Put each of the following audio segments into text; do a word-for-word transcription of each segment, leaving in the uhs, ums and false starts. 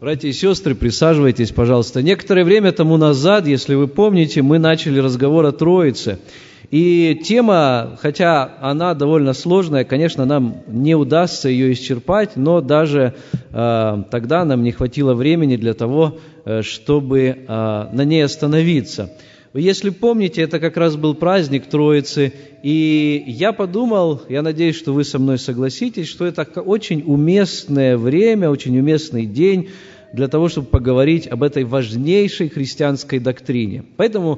Братья и сестры, присаживайтесь, пожалуйста. Некоторое время тому назад, если вы помните, мы начали разговор о Троице. И тема, хотя она довольно сложная, конечно, нам не удастся ее исчерпать, но даже э, тогда нам не хватило времени для того, э, чтобы э, на ней остановиться. Если помните, это как раз был праздник Троицы, и я подумал, я надеюсь, что вы со мной согласитесь, что это очень уместное время, очень уместный день для того, чтобы поговорить об этой важнейшей христианской доктрине. Поэтому,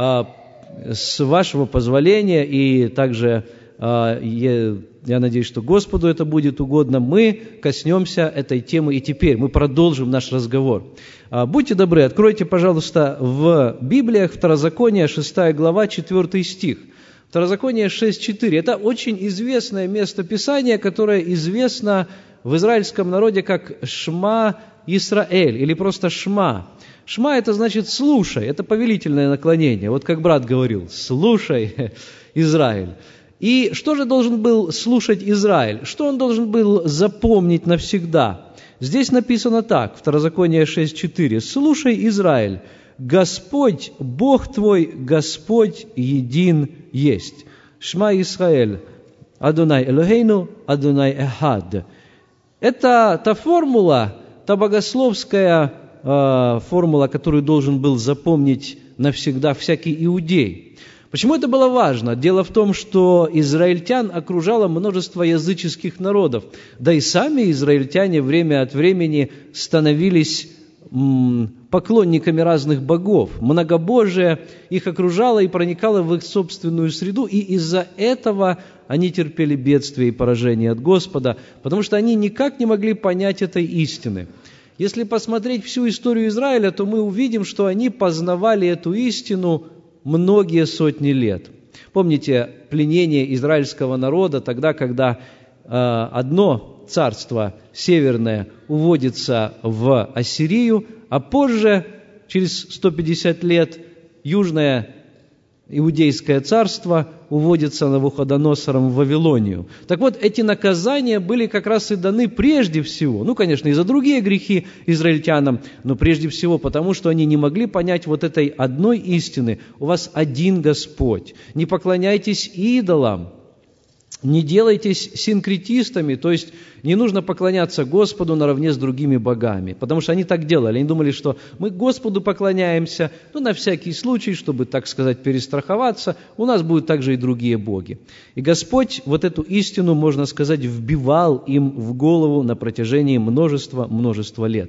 с вашего позволения, и также я, я надеюсь, что Господу это будет угодно, мы коснемся этой темы и теперь, мы продолжим наш разговор. Будьте добры, откройте, пожалуйста, в Библиях Второзаконие, шестая глава, четвёртый стих. Второзаконие шесть четыре. Это очень известное место Писания, которое известно в израильском народе как Шма Исраэль, или просто Шма. Шма – это значит «слушай», это повелительное наклонение. Вот как брат говорил, «слушай, Израиль». И что же должен был слушать Израиль? Что он должен был запомнить навсегда? Здесь написано так, Второзаконие шесть четыре. «Слушай, Израиль, Господь, Бог твой, Господь един есть». Шма Исраэль, Адонай Элохейну, Адонай Эхад. Это та формула, та богословская э, формула, которую должен был запомнить навсегда всякий иудей. Почему это было важно? Дело в том, что израильтян окружало множество языческих народов, да и сами израильтяне время от времени становились м, поклонниками разных богов. Многобожие их окружало и проникало в их собственную среду, и из-за этого они терпели бедствие и поражение от Господа, потому что они никак не могли понять этой истины. Если посмотреть всю историю Израиля, то мы увидим, что они познавали эту истину многие сотни лет. Помните пленение израильского народа тогда, когда э, одно царство северное уводится в Ассирию, а позже, через сто пятьдесят лет, южное иудейское царство уводится Навуходоносором в Вавилонию. Так вот, эти наказания были как раз и даны прежде всего, ну, конечно, и за другие грехи израильтянам, но прежде всего потому, что они не могли понять вот этой одной истины: у вас один Господь, не поклоняйтесь идолам, не делайтесь синкретистами, то есть не нужно поклоняться Господу наравне с другими богами, потому что они так делали, они думали, что мы Господу поклоняемся, ну, на всякий случай, чтобы, так сказать, перестраховаться, у нас будут также и другие боги. И Господь вот эту истину, можно сказать, вбивал им в голову на протяжении множества-множества лет.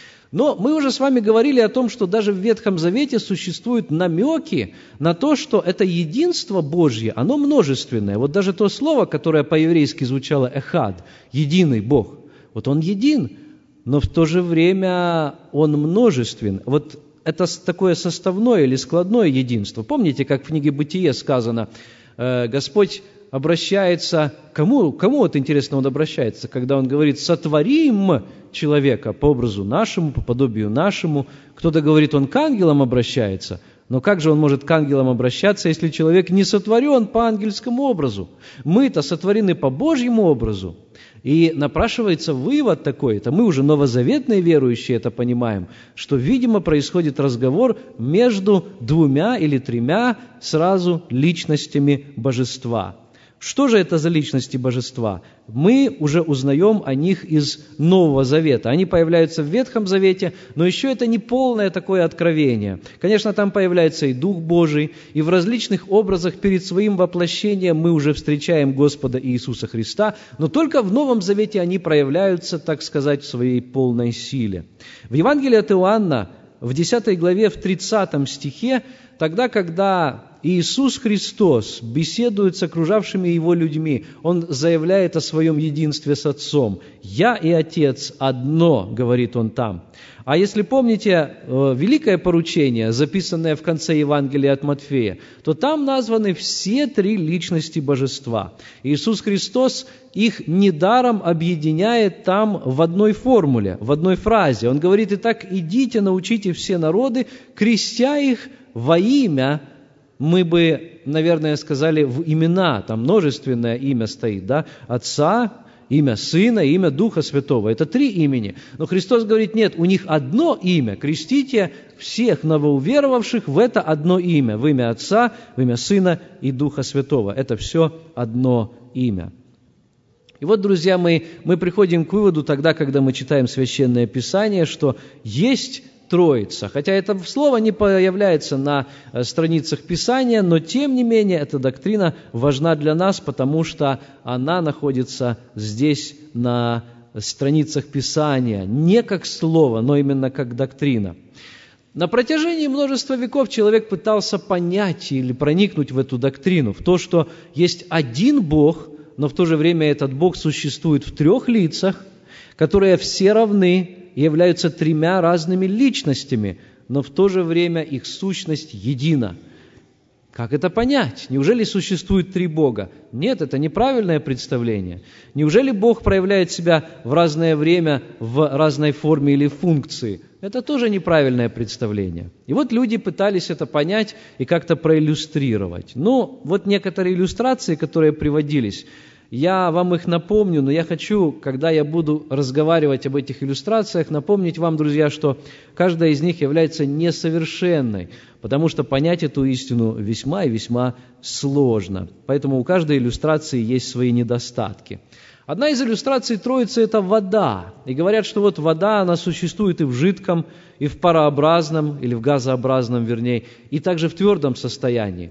Но мы уже с вами говорили о том, что даже в Ветхом Завете существуют намеки на то, что это единство Божье, оно множественное. Вот даже то слово, которое по-еврейски звучало «эхад», «единый Бог», вот он един, но в то же время он множествен. Вот это такое составное или складное единство. Помните, как в книге «Бытие» сказано, Господь обращается, кому, кому вот интересно он обращается, когда он говорит «сотворим человека по образу нашему, по подобию нашему». Кто-то говорит, он к ангелам обращается, но как же он может к ангелам обращаться, если человек не сотворен по ангельскому образу? Мы-то сотворены по Божьему образу. И напрашивается вывод такой, это мы уже новозаветные верующие это понимаем, что, видимо, происходит разговор между двумя или тремя сразу личностями божества. Что же это за личности божества? Мы уже узнаем о них из Нового Завета. Они появляются в Ветхом Завете, но еще это не полное такое откровение. Конечно, там появляется и Дух Божий, и в различных образах перед своим воплощением мы уже встречаем Господа Иисуса Христа, но только в Новом Завете они проявляются, так сказать, в своей полной силе. В Евангелии от Иоанна, в десятой главе, в тридцатом стихе, тогда, когда Иисус Христос беседует с окружавшими Его людьми, Он заявляет о своем единстве с Отцом. «Я и Отец одно», говорит Он там. А если помните великое поручение, записанное в конце Евангелия от Матфея, то там названы все три личности Божества. Иисус Христос их недаром объединяет там в одной формуле, в одной фразе. Он говорит: «Итак, идите, научите все народы, крестя их во имя». Мы бы, наверное, сказали в имена, там множественное имя стоит, да, Отца имя Сына и имя Духа Святого. Это три имени. Но Христос говорит, нет, у них одно имя. Крестите всех новоуверовавших в это одно имя. В имя Отца, в имя Сына и Духа Святого. Это все одно имя. И вот, друзья мои, мы приходим к выводу тогда, когда мы читаем Священное Писание, что есть Троица. Хотя это слово не появляется на страницах Писания, но тем не менее эта доктрина важна для нас, потому что она находится здесь на страницах Писания, не как слово, но именно как доктрина. На протяжении множества веков человек пытался понять или проникнуть в эту доктрину, в то, что есть один Бог, но в то же время этот Бог существует в трех лицах, которые все равны, являются тремя разными личностями, но в то же время их сущность едина. Как это понять? Неужели существует три Бога? Нет, это неправильное представление. Неужели Бог проявляет себя в разное время, в разной форме или функции? Это тоже неправильное представление. И вот люди пытались это понять и как-то проиллюстрировать. Ну, вот некоторые иллюстрации, которые приводились, я вам их напомню, но я хочу, когда я буду разговаривать об этих иллюстрациях, напомнить вам, друзья, что каждая из них является несовершенной, потому что понять эту истину весьма и весьма сложно. Поэтому у каждой иллюстрации есть свои недостатки. Одна из иллюстраций Троицы – это вода. И говорят, что вот вода, она существует и в жидком, и в парообразном, или в газообразном, вернее, и также в твердом состоянии.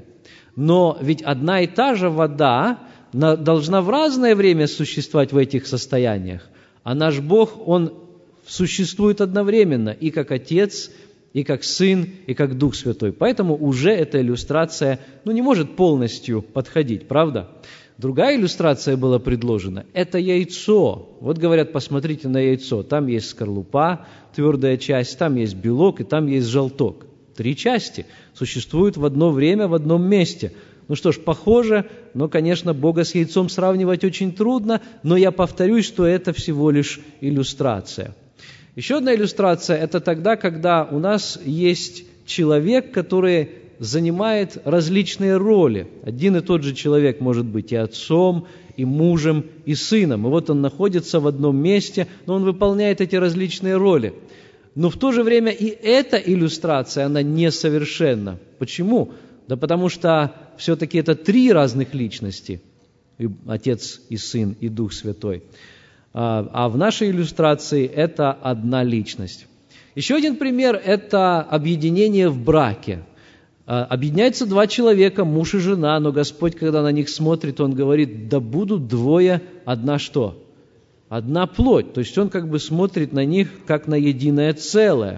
Но ведь одна и та же вода должна в разное время существовать в этих состояниях. А наш Бог, Он существует одновременно и как Отец, и как Сын, и как Дух Святой. Поэтому уже эта иллюстрация ну, не может полностью подходить, правда? Другая иллюстрация была предложена – это яйцо. Вот говорят, посмотрите на яйцо. Там есть скорлупа, твердая часть, там есть белок, и там есть желток. Три части существуют в одно время, в одном месте. Ну что ж, похоже, но, конечно, Бога с яйцом сравнивать очень трудно, но я повторюсь, что это всего лишь иллюстрация. Еще одна иллюстрация – это тогда, когда у нас есть человек, который занимает различные роли. Один и тот же человек может быть и отцом, и мужем, и сыном. И вот он находится в одном месте, но он выполняет эти различные роли. Но в то же время и эта иллюстрация, она несовершенна. Почему? Да потому что все-таки это три разных личности, и Отец, и Сын, и Дух Святой. А, а в нашей иллюстрации это одна личность. Еще один пример – это объединение в браке. А, объединяются два человека, муж и жена, но Господь, когда на них смотрит, Он говорит, да будут двое, одна что? Одна плоть. То есть Он как бы смотрит на них, как на единое целое.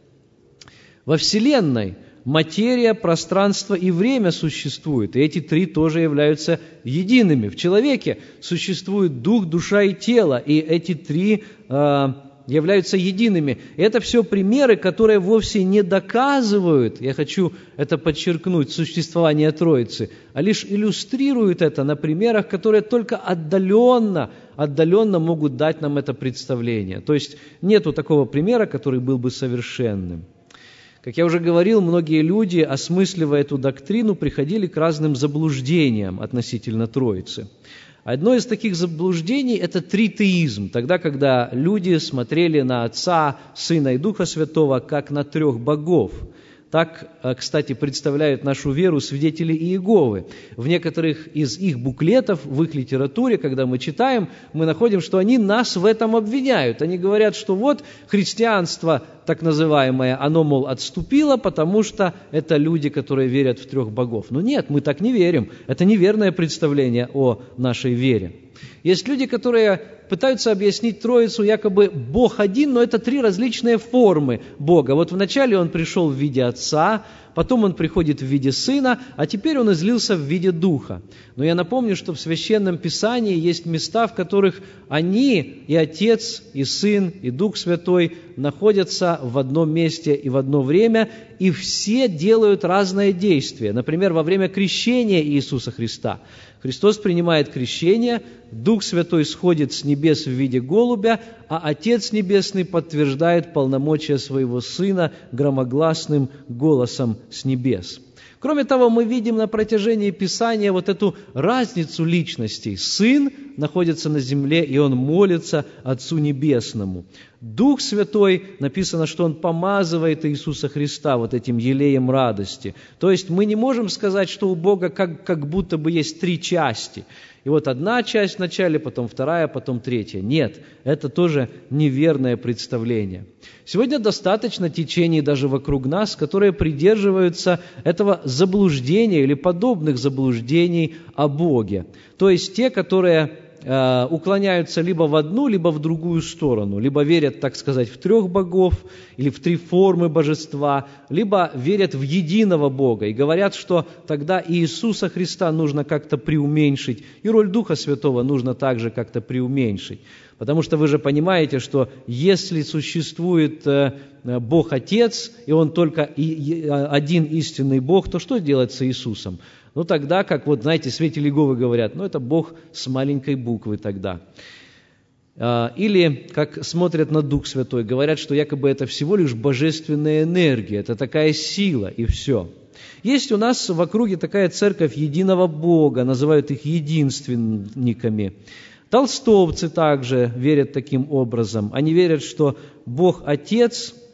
Во Вселенной материя, пространство и время существуют, и эти три тоже являются едиными. В человеке существует дух, душа и тело, и эти три э, являются едиными. И это все примеры, которые вовсе не доказывают, я хочу это подчеркнуть, существование Троицы, а лишь иллюстрируют это на примерах, которые только отдаленно, отдаленно могут дать нам это представление. То есть нету такого примера, который был бы совершенным. Как я уже говорил, многие люди, осмысливая эту доктрину, приходили к разным заблуждениям относительно Троицы. Одно из таких заблуждений – это тритеизм, тогда, когда люди смотрели на Отца, Сына и Духа Святого, как на трех богов. Так, кстати, представляют нашу веру свидетели Иеговы. В некоторых из их буклетов, в их литературе, когда мы читаем, мы находим, что они нас в этом обвиняют. Они говорят, что вот христианство, так называемое, оно, мол, отступило, потому что это люди, которые верят в трех богов. Но нет, мы так не верим. Это неверное представление о нашей вере. Есть люди, которые пытаются объяснить Троицу, якобы Бог один, но это три различные формы Бога. Вот вначале Он пришел в виде Отца, потом Он приходит в виде Сына, а теперь Он излился в виде Духа. Но я напомню, что в Священном Писании есть места, в которых они, и Отец, и Сын, и Дух Святой, находятся в одном месте и в одно время, и все делают разные действия. Например, во время крещения Иисуса Христа. Христос принимает крещение, Дух Святой сходит с небес в виде голубя, а Отец Небесный подтверждает полномочия Своего Сына громогласным голосом с небес. Кроме того, мы видим на протяжении Писания вот эту разницу личностей. Сын находится на земле, и Он молится Отцу Небесному. Дух Святой, написано, что Он помазывает Иисуса Христа вот этим елеем радости. То есть мы не можем сказать, что у Бога как, как будто бы есть три части. И вот одна часть вначале, потом вторая, потом третья. Нет, это тоже неверное представление. Сегодня достаточно течений даже вокруг нас, которые придерживаются этого заблуждения или подобных заблуждений о Боге. То есть те, которые э, уклоняются либо в одну, либо в другую сторону. Либо верят, так сказать, в трех богов или в три формы божества, либо верят в единого Бога и говорят, что тогда и Иисуса Христа нужно как-то преуменьшить, и роль Духа Святого нужно также как-то преуменьшить. Потому что вы же понимаете, что если существует Бог Отец, и Он только один истинный Бог, то что делать с Иисусом? Ну тогда, как вот, знаете, святители Иеговы говорят, ну это Бог с маленькой буквы тогда. Или, как смотрят на Дух Святой, говорят, что якобы это всего лишь божественная энергия, это такая сила, и все. Есть у нас в округе такая церковь единого Бога, называют их единственниками. Толстовцы также верят таким образом. Они верят, что Бог Отец –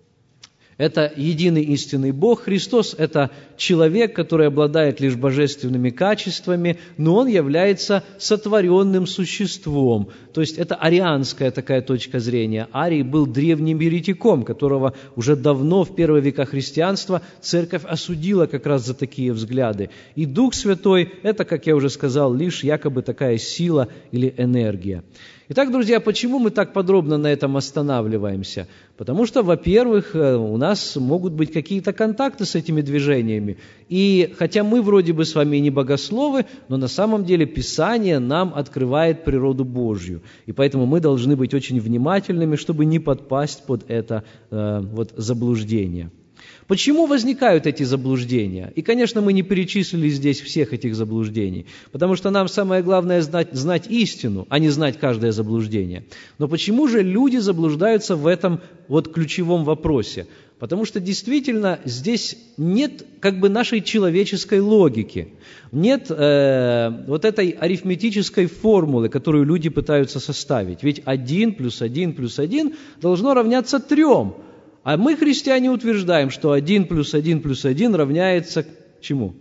это единый истинный Бог. Христос – это человек, который обладает лишь божественными качествами, но Он является сотворенным существом. То есть это арианская такая точка зрения. Арий был древним еретиком, которого уже давно, в первые века христианства, церковь осудила как раз за такие взгляды. И Дух Святой – это, как я уже сказал, лишь якобы такая сила или энергия. Итак, друзья, почему мы так подробно на этом останавливаемся? Потому что, во-первых, у нас могут быть какие-то контакты с этими движениями. И хотя мы вроде бы с вами не богословы, но на самом деле Писание нам открывает природу Божью. И поэтому мы должны быть очень внимательными, чтобы не подпасть под это э, вот, заблуждение. Почему возникают эти заблуждения? И, конечно, мы не перечислили здесь всех этих заблуждений, потому что нам самое главное знать, знать истину, а не знать каждое заблуждение. Но почему же люди заблуждаются в этом вот ключевом вопросе? Потому что действительно здесь нет как бы нашей человеческой логики, нет э, вот этой арифметической формулы, которую люди пытаются составить. Ведь один плюс один плюс один должно равняться трем. А мы, христиане, утверждаем, что один плюс один плюс один равняется чему?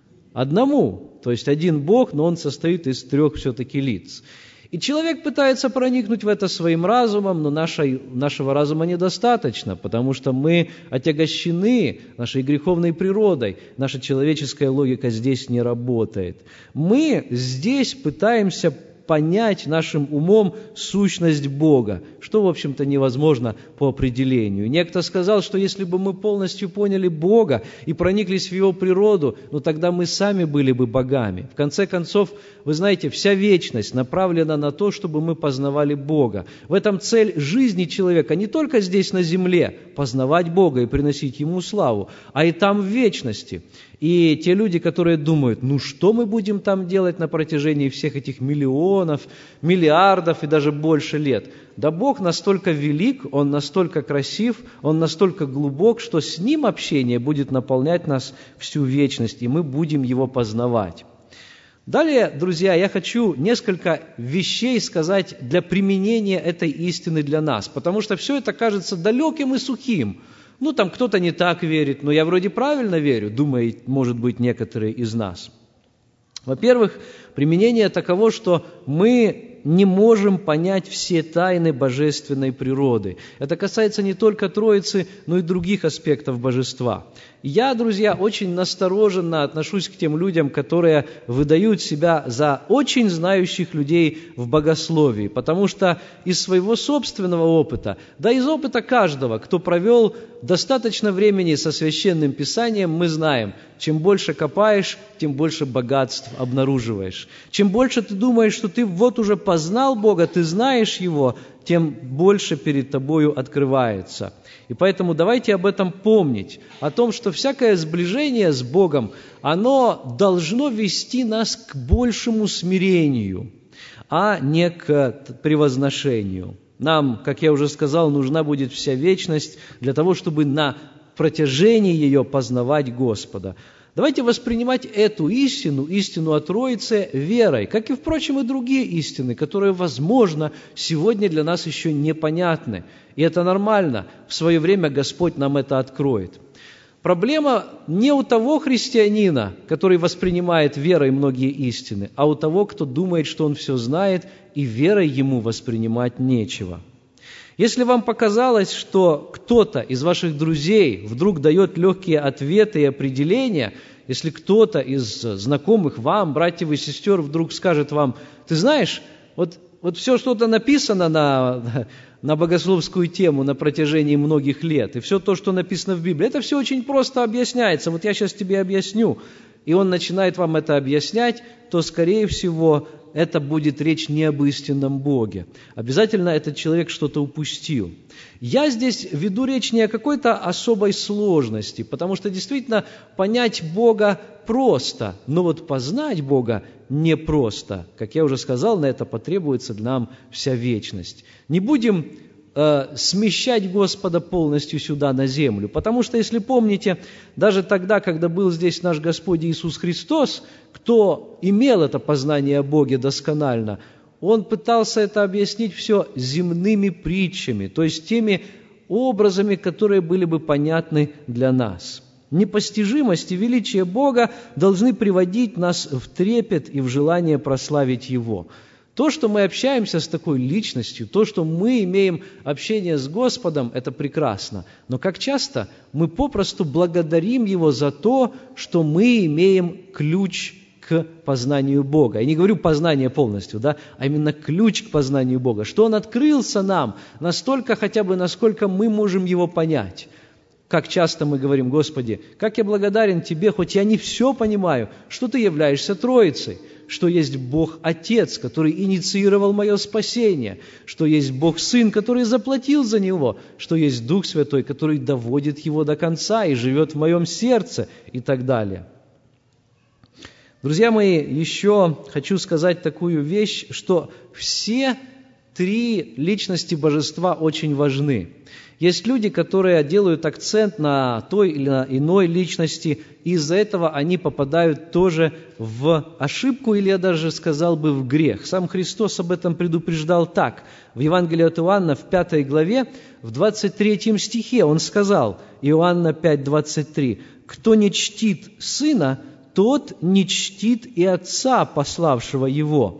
Одному. То есть один Бог, но Он состоит из трех все-таки лиц. И человек пытается проникнуть в это своим разумом, но нашей, нашего разума недостаточно, потому что мы отягощены нашей греховной природой. Наша человеческая логика здесь не работает. Мы здесь пытаемся понять нашим умом сущность Бога, что, в общем-то, невозможно по определению. Некто сказал, что если бы мы полностью поняли Бога и прониклись в Его природу, ну тогда мы сами были бы богами. В конце концов, вы знаете, вся вечность направлена на то, чтобы мы познавали Бога. В этом цель жизни человека не только здесь на земле, познавать Бога и приносить Ему славу, а и там в вечности. И те люди, которые думают, ну что мы будем там делать на протяжении всех этих миллионов, миллиардов и даже больше лет? Да Бог настолько велик, Он настолько красив, Он настолько глубок, что с Ним общение будет наполнять нас всю вечность, и мы будем Его познавать. Далее, друзья, я хочу несколько вещей сказать для применения этой истины для нас, потому что все это кажется далеким и сухим. Ну, там кто-то не так верит, но я вроде правильно верю, думают, может быть, некоторые из нас. Во-первых, применение таково, что мы не можем понять все тайны божественной природы. Это касается не только Троицы, но и других аспектов божества. Я, друзья, очень настороженно отношусь к тем людям, которые выдают себя за очень знающих людей в богословии, потому что из своего собственного опыта, да из опыта каждого, кто провел достаточно времени со Священным Писанием, мы знаем, чем больше копаешь, тем больше богатств обнаруживаешь. Чем больше ты думаешь, что ты вот уже познал Бога, ты знаешь Его, тем больше перед тобою открывается. И поэтому давайте об этом помнить, о том, что всякое сближение с Богом, оно должно вести нас к большему смирению, а не к превозношению. Нам, как я уже сказал, нужна будет вся вечность для того, чтобы на протяжении ее познавать Господа. Давайте воспринимать эту истину, истину о Троице, верой, как и, впрочем, и другие истины, которые, возможно, сегодня для нас еще непонятны. И это нормально. В свое время Господь нам это откроет. Проблема не у того христианина, который воспринимает верой многие истины, а у того, кто думает, что он все знает, и верой ему воспринимать нечего. Если вам показалось, что кто-то из ваших друзей вдруг дает легкие ответы и определения, если кто-то из знакомых вам, братьев и сестер, вдруг скажет вам: ты знаешь, вот, вот все что-то написано на, на богословскую тему на протяжении многих лет, и все то, что написано в Библии, это все очень просто объясняется, вот я сейчас тебе объясню, и он начинает вам это объяснять, то, скорее всего, это будет речь не об истинном Боге. Обязательно этот человек что-то упустил. Я здесь веду речь не о какой-то особой сложности, потому что действительно понять Бога просто, но вот познать Бога непросто. Как я уже сказал, на это потребуется нам вся вечность. Не будем э, смещать Господа полностью сюда, на землю, потому что, если помните, даже тогда, когда был здесь наш Господь Иисус Христос, кто имел это познание о Боге досконально, Он пытался это объяснить все земными притчами, то есть теми образами, которые были бы понятны для нас. Непостижимость и величие Бога должны приводить нас в трепет и в желание прославить Его. То, что мы общаемся с такой личностью, то, что мы имеем общение с Господом, это прекрасно. Но как часто мы попросту благодарим Его за то, что мы имеем ключ к познанию Бога. Я не говорю познание полностью, да, а именно ключ к познанию Бога, что Он открылся нам настолько хотя бы, насколько мы можем Его понять. Как часто мы говорим: Господи, как я благодарен Тебе, хоть я не все понимаю, что Ты являешься Троицей, что есть Бог Отец, который инициировал мое спасение, что есть Бог Сын, который заплатил за него, что есть Дух Святой, который доводит его до конца и живет в моем сердце, и так далее. Друзья мои, еще хочу сказать такую вещь, что все три личности Божества очень важны. Есть люди, которые делают акцент на той или на иной личности, и из-за этого они попадают тоже в ошибку, или я даже сказал бы в грех. Сам Христос об этом предупреждал так. В Евангелии от Иоанна, в пятой главе, в двадцать третьем стихе Он сказал, Иоанна пять двадцать три: «Кто не чтит Сына, тот не чтит и Отца, пославшего Его».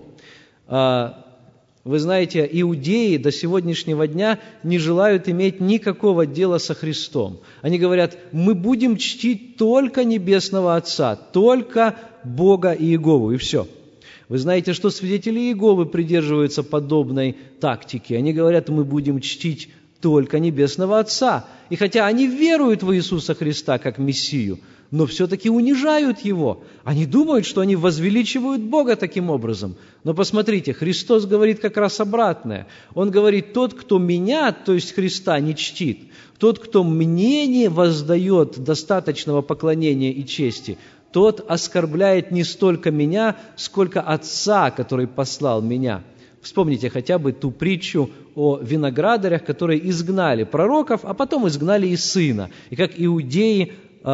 Вы знаете, иудеи до сегодняшнего дня не желают иметь никакого дела со Христом. Они говорят: мы будем чтить только Небесного Отца, только Бога и Иегову, и все. Вы знаете, что свидетели Иеговы придерживаются подобной тактики. Они говорят: мы будем чтить только Небесного Отца. И хотя они веруют в Иисуса Христа как Мессию, но все-таки унижают Его. Они думают, что они возвеличивают Бога таким образом. Но посмотрите, Христос говорит как раз обратное. Он говорит: тот, кто Меня, то есть Христа, не чтит, тот, кто Мне не воздает достаточного поклонения и чести, тот оскорбляет не столько Меня, сколько Отца, который послал Меня. Вспомните хотя бы ту притчу о виноградарях, которые изгнали пророков, а потом изгнали и Сына. И как иудеи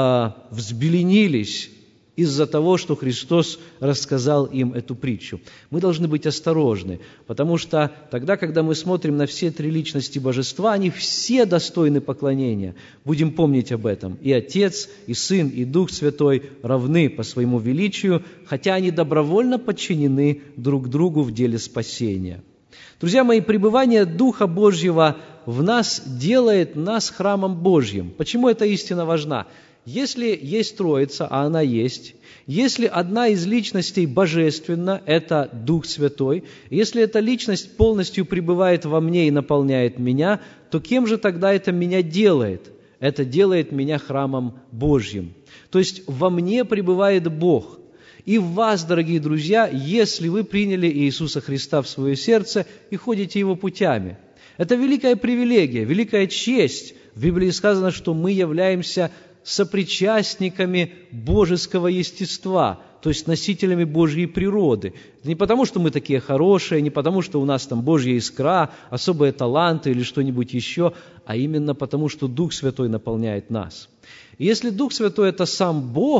взбеленились из-за того, что Христос рассказал им эту притчу. Мы должны быть осторожны, потому что тогда, когда мы смотрим на все три личности Божества, они все достойны поклонения. Будем помнить об этом. И Отец, и Сын, и Дух Святой равны по своему величию, хотя они добровольно подчинены друг другу в деле спасения. Друзья мои, пребывание Духа Божьего в нас делает нас храмом Божьим. Почему эта истина важна? Если есть Троица, а она есть, если одна из личностей божественна, это Дух Святой, если эта личность полностью пребывает во мне и наполняет меня, то кем же тогда это меня делает? Это делает меня храмом Божьим. То есть во мне пребывает Бог. И в вас, дорогие друзья, если вы приняли Иисуса Христа в свое сердце и ходите Его путями. Это великая привилегия, великая честь. В Библии сказано, что мы являемся сопричастниками божеского естества, то есть носителями Божьей природы. Не потому, что мы такие хорошие, не потому, что у нас там Божья искра, особые таланты или что-нибудь еще, а именно потому, что Дух Святой наполняет нас. И если Дух Святой – это сам Бог,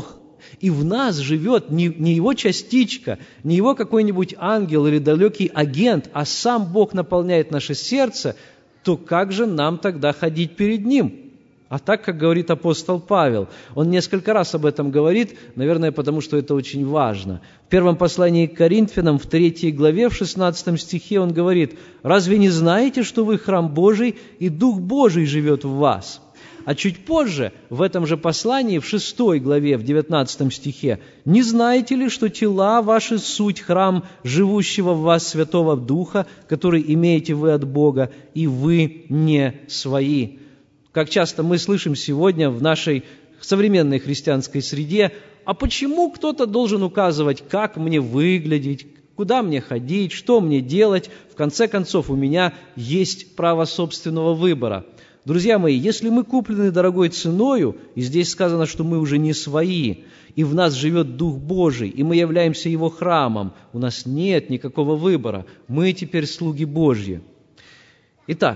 И в нас живет не, не его частичка, не его какой-нибудь ангел или далекий агент, а сам Бог наполняет наше сердце, то как же нам тогда ходить перед Ним? А так, как говорит апостол Павел, он несколько раз об этом говорит, наверное, потому что это очень важно. В первом послании к Коринфянам, в третьей главе, в шестнадцатом стихе он говорит: «Разве не знаете, что вы храм Божий, и Дух Божий живет в вас?» А чуть позже, в этом же послании, в шестой главе, в девятнадцатом стихе, «Не знаете ли, что тела ваши суть храм живущего в вас Святого Духа, который имеете вы от Бога, и вы не свои?» Как часто мы слышим сегодня в нашей современной христианской среде: а почему кто-то должен указывать, как мне выглядеть, куда мне ходить, что мне делать? В конце концов, у меня есть право собственного выбора. Друзья мои, если мы куплены дорогой ценою, и здесь сказано, что мы уже не свои, и в нас живет Дух Божий, и мы являемся Его храмом, у нас нет никакого выбора. Мы теперь слуги Божьи. Итак,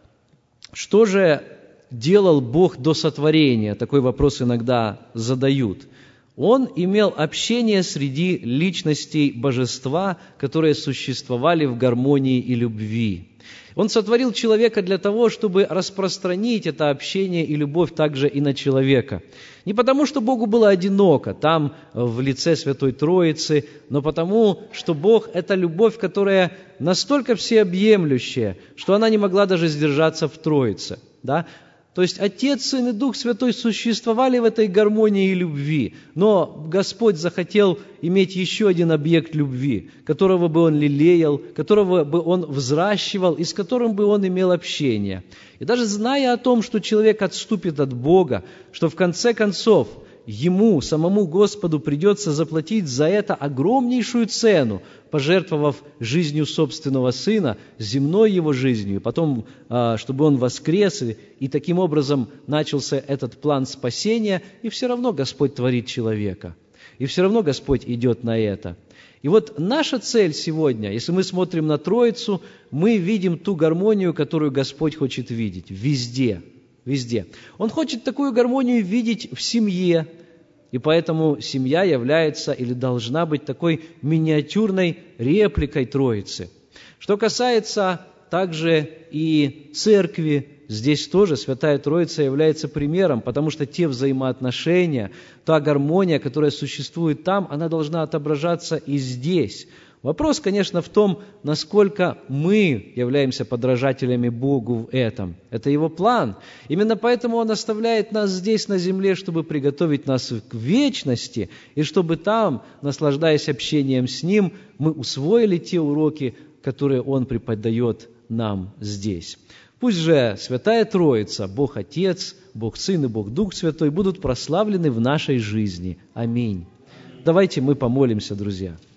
что же делал Бог до сотворения? Такой вопрос иногда задают. Он имел общение среди личностей Божества, которые существовали в гармонии и любви. Он сотворил человека для того, чтобы распространить это общение и любовь также и на человека. Не потому, что Богу было одиноко там, в лице Святой Троицы, но потому, что Бог – это любовь, которая настолько всеобъемлющая, что она не могла даже сдержаться в Троице. Да? То есть Отец, Сын и Дух Святой существовали в этой гармонии и любви, но Господь захотел иметь еще один объект любви, которого бы Он лелеял, которого бы Он взращивал и с которым бы Он имел общение. И даже зная о том, что человек отступит от Бога, что в конце концов ему, самому Господу, придется заплатить за это огромнейшую цену, пожертвовав жизнью собственного Сына, земной его жизнью, потом, чтобы Он воскрес, и таким образом начался этот план спасения, и все равно Господь творит человека, и все равно Господь идет на это. И вот наша цель сегодня, если мы смотрим на Троицу, мы видим ту гармонию, которую Господь хочет видеть везде. Везде. Он хочет такую гармонию видеть в семье, и поэтому семья является или должна быть такой миниатюрной репликой Троицы. Что касается также и церкви, здесь тоже Святая Троица является примером, потому что те взаимоотношения, та гармония, которая существует там, она должна отображаться и здесь. Вопрос, конечно, в том, насколько мы являемся подражателями Богу в этом. Это Его план. Именно поэтому Он оставляет нас здесь, на земле, чтобы приготовить нас к вечности, и чтобы там, наслаждаясь общением с Ним, мы усвоили те уроки, которые Он преподает нам здесь. Пусть же Святая Троица, Бог Отец, Бог Сын и Бог Дух Святой будут прославлены в нашей жизни. Аминь. Давайте мы помолимся, друзья.